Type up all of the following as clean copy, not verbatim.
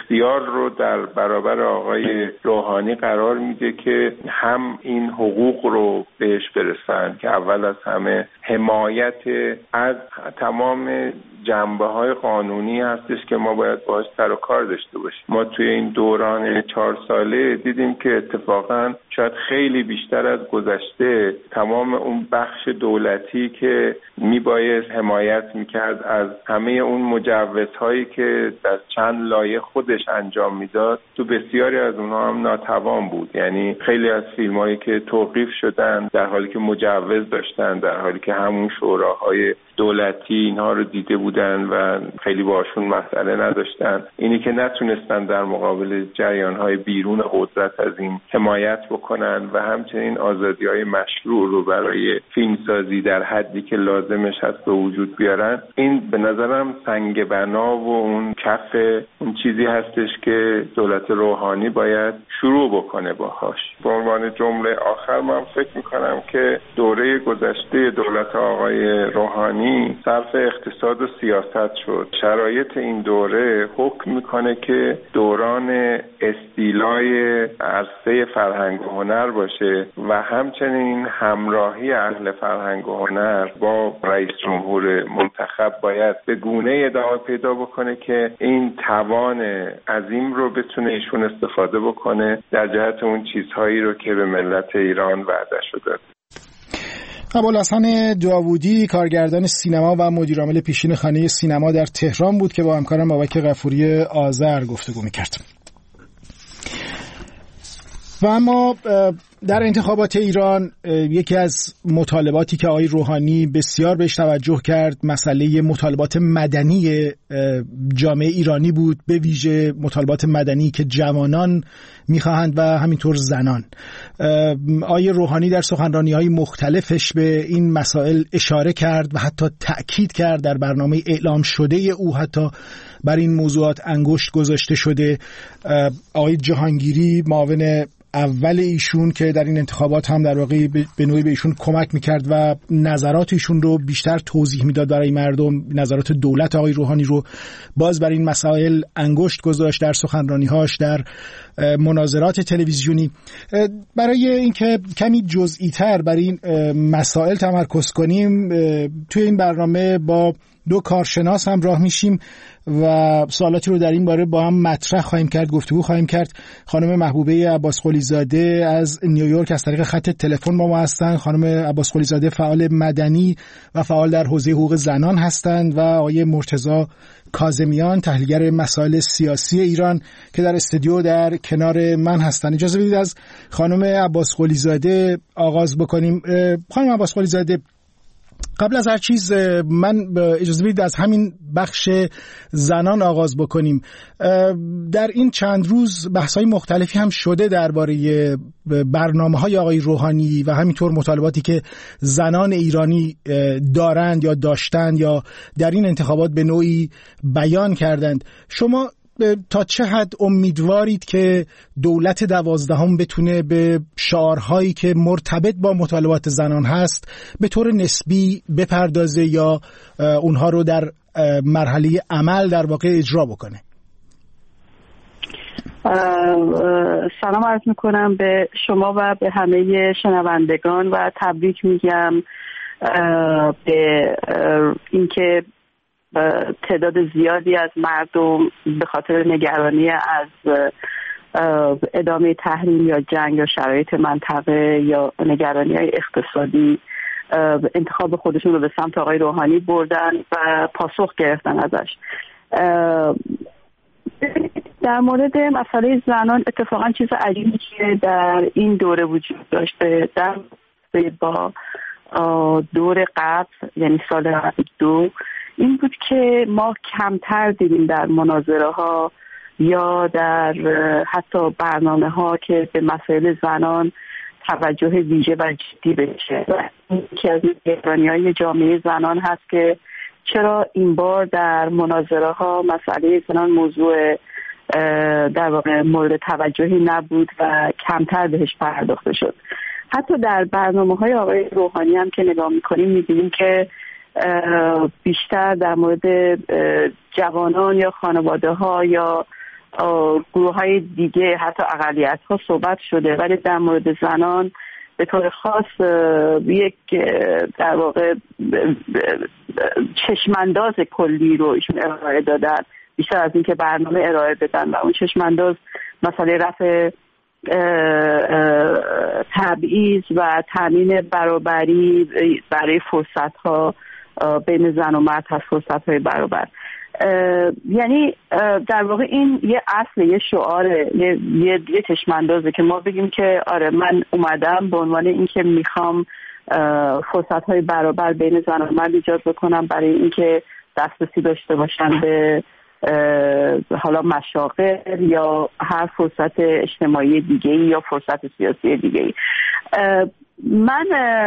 اختیار رو در برابر آقای روحانی قرار میده که هم این حقوق رو بهش برسن که اول از همه حمایت از تمام جنبه‌های قانونی هستش که ما باید باهاش سر و کار داشته باشیم. ما توی این دوران 4 ساله دیدیم که اتفاقاً شاید خیلی بیشتر از گذشته تمام اون بخش دولتی که میبایست حمایت میکرد از همه اون مجوزهایی که در چند لایه خودش انجام میداد، تو بسیاری از اونها هم ناتوان بود. یعنی خیلی از فیلمایی که توقیف شدن در حالی که مجوز داشتن، در حالی که همون شوراهای دولتی اینها رو دیده بودن و خیلی باشون مسئله نداشتن، اینی که نتونستن در مقابل جریان‌های بیرون قدرت از این حمایت بکنن و همچنین آزادی‌های مشروع رو برای فیلمسازی در حدی که لازمش هست به وجود بیارن. این به نظرم سنگ بنا و اون کف اون چیزی هستش که دولت روحانی باید شروع بکنه باهاش. به عنوان جمله آخر من فکر می‌کنم که دوره گذشته دولت آقای روحانی صرف اقتصاد و سیاست شد. شرایط این دوره حکم میکنه که دوران استیلای عرصه فرهنگ و هنر باشه و همچنین همراهی اهل فرهنگ و هنر با رئیس جمهور منتخب باید به گونه ادامه پیدا بکنه که این توان عظیم رو بتونه ایشون استفاده بکنه در جهت اون چیزهایی رو که به ملت ایران وعده شده. ابوالحسن داوودی کارگردان سینما و مدیرعامل پیشین خانه سینما در تهران بود که با همکارم بابک غفوری آذر گفتگو می‌کرد. و اما در انتخابات ایران یکی از مطالباتی که آقای روحانی بسیار بهش توجه کرد مسئله مطالبات مدنی جامعه ایرانی بود، به ویژه مطالبات مدنی که جوانان میخواهند و همینطور زنان. آقای روحانی در سخنرانی‌های مختلفش به این مسائل اشاره کرد و حتی تأکید کرد. در برنامه اعلام شده او حتی بر این موضوعات انگشت گذاشته شده. آقای جهانگیری معاون اول ایشون که در این انتخابات هم در واقع به نوعی به ایشون کمک میکرد و نظرات ایشون رو بیشتر توضیح میداد برای مردم، نظرات دولت آقای روحانی رو باز بر این مسائل انگشت گذاشت در سخنرانی‌هاش، در مناظرات تلویزیونی. برای اینکه کمی جزئی‌تر بر این مسائل تمرکز کنیم توی این برنامه با 2 کارشناس هم راه میشیم و سوالاتی رو در این باره با هم مطرح خواهیم کرد، گفتگو خواهیم کرد. خانم محبوبه عباس قلی زاده از نیویورک از طریق خط تلفن با ما هستند. خانم عباس قلی زاده فعال مدنی و فعال در حوزه حقوق زنان هستند و آقای مرتضی کاظمیان تحلیلگر مسائل سیاسی ایران که در استودیو در کنار من هستند. اجازه بدید از خانم عباس قلی زاده آغاز بکنیم. خانم عباس قلی زاده، قبل از هر چیز من اجازه بدید از همین بخش زنان آغاز بکنیم. در این چند روز بحث‌های مختلفی هم شده درباره برنامه‌های آقای روحانی و همینطور مطالباتی که زنان ایرانی دارند یا داشتند یا در این انتخابات به نوعی بیان کردند. شما تا چه حد امیدوارید که دولت 12 بتونه به شعارهایی که مرتبط با مطالبات زنان هست به طور نسبی بپردازه یا اونها رو در مرحله عمل در واقع اجرا بکنه؟ سلام عرض میکنم به شما و به همه شنوندگان و تبریک میگم به اینکه تعداد زیادی از مردم به خاطر نگرانی از ادامه تحریم یا جنگ یا شرایط منطقه یا نگرانی‌های اقتصادی انتخاب خودشون رو به سمت آقای روحانی بردن و پاسخ گرفتن ازش. در مورد مسئله زنان اتفاقا چیز عجیبی که در این دوره وجود داشته در با دور قبل یعنی سال 92 این بود که ما کمتر دیدیم در مناظره ها یا در حتی برنامه ها که به مسائل زنان توجه ویژه و جدی بشه. یکی از نگرانی‌های جامعه زنان هست که چرا این بار در مناظره ها مسئله زنان موضوع در واقع مورد توجهی نبود و کمتر بهش پرداخته شد. حتی در برنامه‌های آقای روحانی هم که نگاه می‌کنیم می‌بینیم که بیشتر در مورد جوانان یا خانواده ها یا گروه های دیگه حتی اقلیت ها صحبت شده، ولی در مورد زنان به طور خاص یک در واقع چشمانداز کلی رو ایشون ارائه دادن، بیشتر از این که برنامه ارائه بدن. و اون چشمانداز مسئله رفع تبعیض و تامین برابری برای فرصت‌ها بین زن و مرد هست، فرصت‌های برابر. یعنی در واقع این یه اصل، یه شعاره، یه چشماندازه که ما بگیم که آره من اومدم به عنوان اینکه میخوام فرصت‌های برابر بین زن و مرد ایجاد بکنم برای اینکه دسترسی داشته باشن به حالا مشاغل یا هر فرصت اجتماعی دیگه‌ای یا فرصت سیاسی دیگه‌ای. من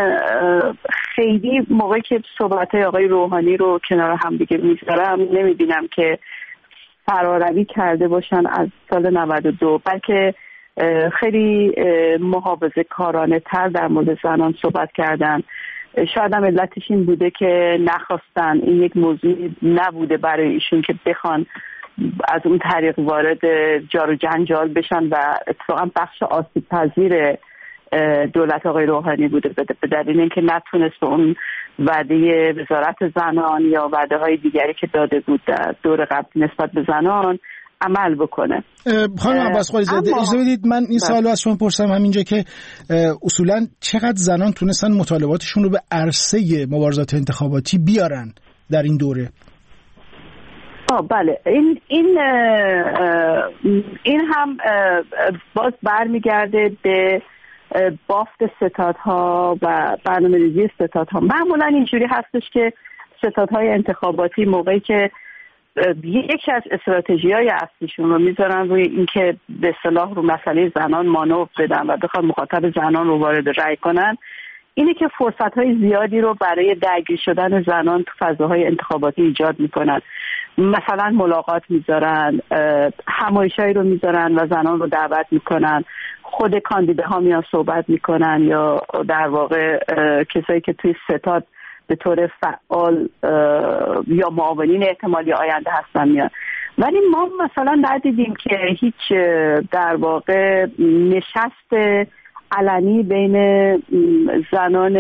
خیلی موقعی که صحبت‌های آقای روحانی رو کنار هم دیگه میذارم نمیبینم که فراروی کرده باشن از سال 92، بلکه خیلی محافظه کارانه تر در مورد زنان صحبت کردن. شاید هم علتش این بوده که نخواستن، این یک موضوع نبوده برای ایشون که بخوان از اون طریق وارد جار و جنجال بشن و اتفاقا بخش آسیب پذیر دولت آقای روحانی بوده به دلیل اینکه نتونست به اون وعده وزارت زنان یا وعده های دیگری که داده بود در دور قبل نسبت به زنان عمل بکنه. خانم عباس قلیزاده اجازه بدید من این سوالو از شما پرسم همینجا که اصولا چقدر زنان تونستن مطالباتشون رو به عرصه مبارزات انتخاباتی بیارن در این دوره؟ بله، این هم باز برمیگرده به بافت ستادها و برنامه‌ریزی ستادها. معمولا اینجوری هستش که ستادهای انتخاباتی موقعی که یکی از استراتژی‌های اصلیشون رو میذارن روی اینکه به اصطلاح رو مسئله زنان مانور بدن و بخواد مخاطب زنان رو وارد رأی کنن، اینه که فرصت‌های زیادی رو برای درگیر شدن زنان تو فضاهای انتخاباتی ایجاد میکنن. مثلا ملاقات میذارن، همایشایی رو میذارن و زنان رو دعوت میکنن، خود کاندیداها میان صحبت میکنن یا در واقع کسایی که توی ستاد به طور فعال یا معاونین احتمالی آینده هستن میان. ولی ما مثلا ندیدیم که هیچ در واقع نشست علنی بین زنان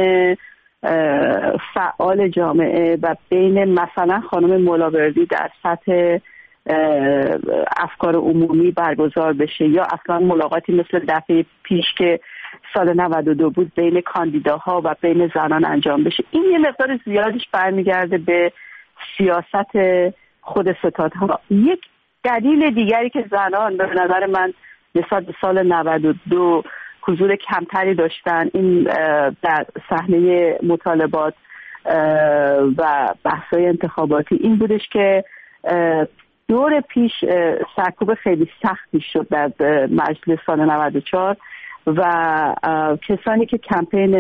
فعال جامعه و بین مثلا خانم مولاوردی در سطح افکار عمومی برگزار بشه یا اصلا ملاقاتی مثل دفعه پیش که سال 92 بود بین کاندیداها و بین زنان انجام بشه. این یه مقدار زیادیش برمیگرده به سیاست خود ستادها. یک دلیل دیگری که زنان به نظر من نسبت به سال 92 حضور کمتری داشتن این در صحنه مطالبات و بحث‌های انتخاباتی این بودش که دور پیش سرکوب خیلی سختی شد در مجلس سال 94 و کسانی که کمپین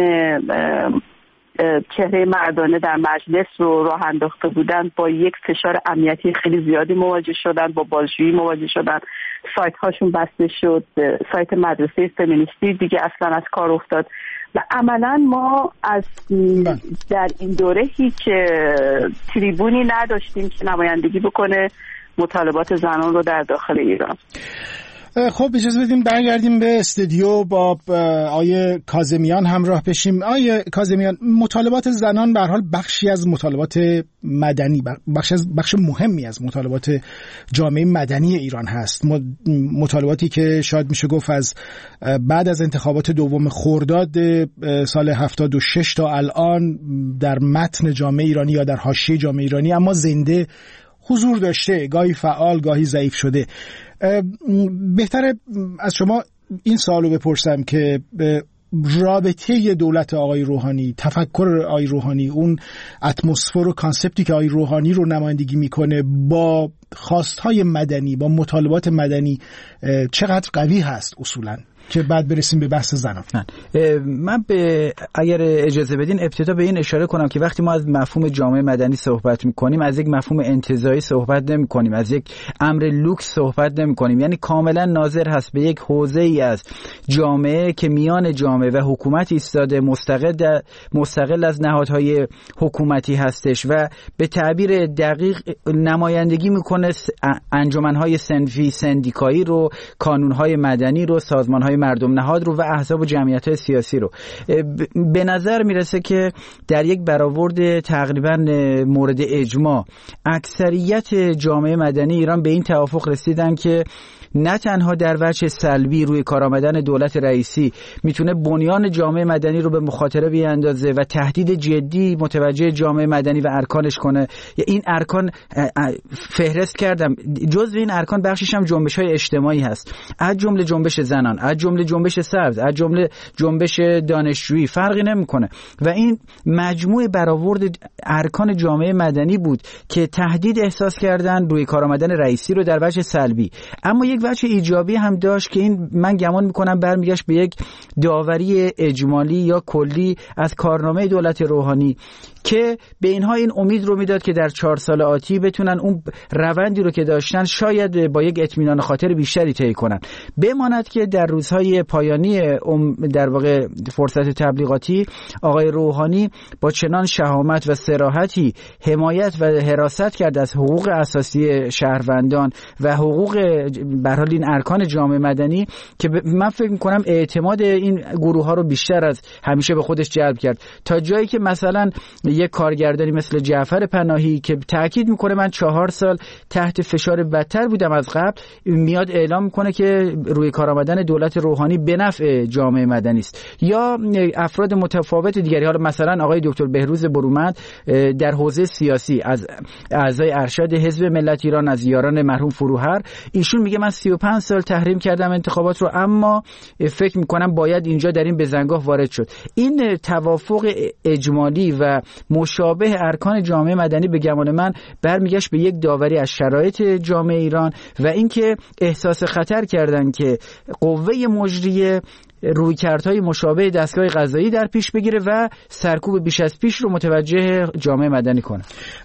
چهره مردانه در مجلس رو راه انداخته بودن با یک فشار امنیتی خیلی زیادی مواجه شدن، با بازجویی مواجه شدن، سایت هاشون بسته شد، سایت مدرسه فمینیستی دیگه اصلا از کار افتاد و عملا ما از در این دوره هیچ تریبونی نداشتیم که نمایندگی بکنه مطالبات زنان رو در داخل ایران. خب اجازه بدیم برگردیم به استودیو با آیه کاظمیان همراه بشیم. آیه کاظمیان، مطالبات زنان به هر حال بخشی از مطالبات مدنی، بخش مهمی از مطالبات جامعه مدنی ایران هست. مطالباتی که شاید میشه گفت از بعد از انتخابات دوم خرداد سال 76 تا الان در متن جامعه ایرانی یا در حاشیه جامعه ایرانی اما زنده حضور داشته، گاهی فعال گاهی ضعیف شده. بهتره از شما این سوالو بپرسم که رابطه دولت آقای روحانی، تفکر آقای روحانی، اون اتمسفر و کانسپتی که آقای روحانی رو نمایندگی میکنه با خواستهای مدنی، با مطالبات مدنی چقدر قوی هست اصولاً، که بعد برسیم به بحث زنان. من اگر اجازه بدین ابتدا به این اشاره کنم که وقتی ما از مفهوم جامعه مدنی صحبت میکنیم از یک مفهوم انتزاعی صحبت نمی کنیم، از یک امر لوکس صحبت نمی کنیم، یعنی کاملا ناظر هست به یک حوزه ای از جامعه که میان جامعه و حکومت ایستاده، مستقل از نهادهای حکومتی هستش و به تعبیر دقیق نمایندگی میکنه انجمن‌های صنفی، سندیکایی رو، کانون‌های مدنی رو، سازمان‌های مردم نهاد رو و احزاب و جمعیت‌های سیاسی رو. به نظر میرسه که در یک برآورد تقریباً مورد اجماع اکثریت جامعه مدنی ایران به این توافق رسیدن که نه تنها در وجه سلبی روی کار آمدن دولت رئیسی میتونه بنیان جامعه مدنی رو به مخاطره بیاندازه و تهدید جدی متوجه جامعه مدنی و ارکانش کنه. این ارکان فهرست کردم، جزو این ارکان بخشش هم جنبش‌های اجتماعی هست، از جمله جنبش زنان، از جمله جنبش سبز، از جمله جنبش دانشجویی، فرقی نمیکنه. و این مجموعه برآورد ارکان جامعه مدنی بود که تهدید احساس کردن روی کار آمدن رئیسی رو در وجه سلبی، اما یک وجه ایجابی هم داشت که این من گمان میکنم برمیگشت به یک داوری اجمالی یا کلی از کارنامه دولت روحانی که به اینها این امید رو میداد که در 4 سال آتی بتونن اون روندی رو که داشتن شاید با یک اطمینان خاطر بیشتری طی کنن. بماند که در روزهای پایانی در واقع فرصت تبلیغاتی آقای روحانی با چنان شهامت و صراحتی حمایت و حراست کرد از حقوق اساسی شهروندان و حقوق به هر حال این ارکان جامعه مدنی که من فکر می‌کنم اعتماد این گروه‌ها رو بیشتر از همیشه به خودش جلب کرد، تا جایی که مثلا یک کارگردانی مثل جعفر پناهی که تاکید میکنه من 4 سال تحت فشار بدتر بودم از قبل، میاد اعلام میکنه که روی کار آمدن دولت روحانی به نفع جامعه مدنی است. یا افراد متفاوت دیگری، حالا مثلا آقای دکتر بهروز برومند در حوزه سیاسی از اعضای ارشد حزب ملت ایران، از یاران مرحوم فروهر، ایشون میگه من 35 سال تحریم کردم انتخابات رو، اما فکر میکنم باید اینجا در این بزنگاه وارد شد. این توافق اجمالی و مشابه ارکان جامعه مدنی به گمان من برمیگشت به یک داوری از شرایط جامعه ایران و اینکه احساس خطر کردن که قوه مجریه رویکردهای مشابه دستگاه قضایی در پیش بگیره و سرکوب بیش از پیش رو متوجه جامعه مدنی کنه.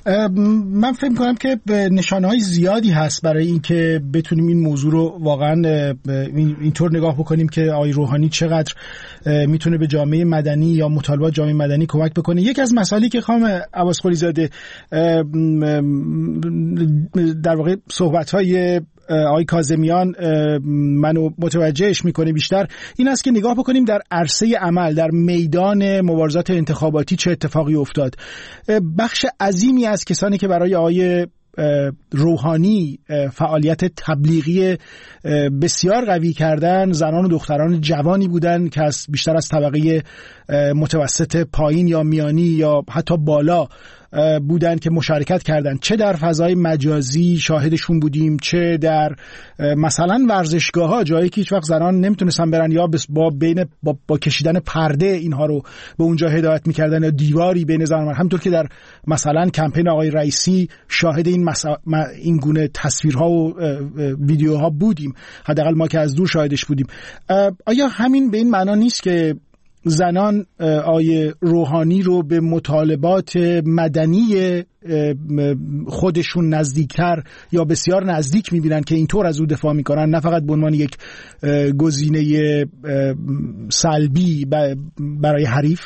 من فکر می‌کنم که نشانه‌های زیادی هست برای اینکه بتونیم این موضوع رو واقعا اینطور نگاه بکنیم که آقای روحانی چقدر میتونه به جامعه مدنی یا مطالبات جامعه مدنی کمک بکنه. یکی از مسائلی که خانم عباس قلی زاده در واقع صحبت‌های آقای کاظمیان منو متوجهش میکنه بیشتر این است که نگاه بکنیم در عرصه عمل، در میدان مبارزات انتخاباتی چه اتفاقی افتاد. بخش عظیمی از کسانی که برای آقای روحانی فعالیت تبلیغی بسیار قوی کردن زنان و دختران جوانی بودن که بیشتر از طبقه متوسط پایین یا میانی یا حتی بالا بودن که مشارکت کردن، چه در فضای مجازی شاهدشون بودیم، چه در مثلا ورزشگاه ها، جایی که هیچ وقت زنان نمیتونستن برن یا با کشیدن پرده اینها رو به اونجا هدایت میکردن یا دیواری بین زنان، همونطور که در مثلا کمپین آقای رئیسی شاهد این گونه تصویرها و ویدیوها بودیم، حداقل ما که از دور شاهدش بودیم. آیا همین به این معنا نیست که زنان آقای روحانی رو به مطالبات مدنی خودشون نزدیکتر یا بسیار نزدیک میبینن که اینطور از او دفاع میکنن، نه فقط به عنوان یک گزینه سلبی برای حریف؟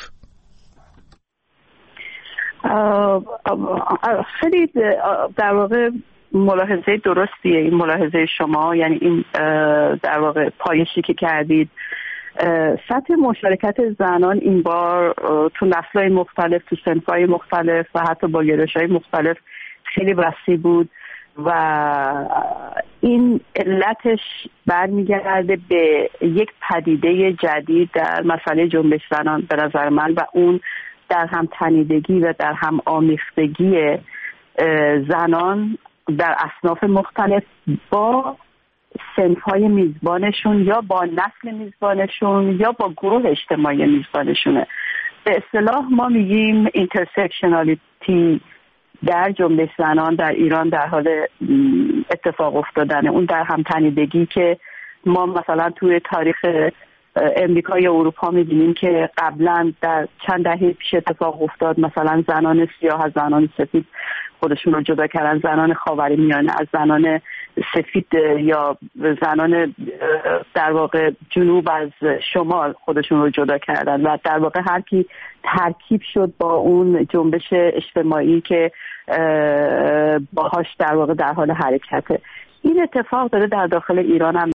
خیلی در واقع ملاحظه درستیه این ملاحظه شما، یعنی این در واقع پایشی که کردید. سطح مشارکت زنان این بار تو نسل‌های مختلف، تو صنف‌های مختلف و حتی با گرایش‌های مختلف خیلی وسیع بود و این علتش برمیگرده به یک پدیده جدید در مسئله جنبش زنان به نظر من، و اون در هم تنیدگی و در هم آمیختگی زنان در اصناف مختلف با صنف‌های میزبانشون یا با نسل میزبانشون یا با گروه اجتماعی میزبانشونه. به اصطلاح ما میگیم اینترسکشنالیتی در جنبش زنان در ایران در حال اتفاق افتادن، اون در هم تنیدگی که ما مثلا توی تاریخ امریکا یا اروپا می‌بینیم که قبلا در چند دهه پیش اتفاق افتاد، مثلا زنان سیاه از زنان سفید خودشون رو جدا کردن، زنان خاورمیانه از زنان سفید یا زنان در واقع جنوب از شمال خودشون رو جدا کردن و در واقع هر کی ترکیب شد با اون جنبش اجتماعی که باهاش در واقع در حال حرکته. این اتفاق داره در داخل ایران هم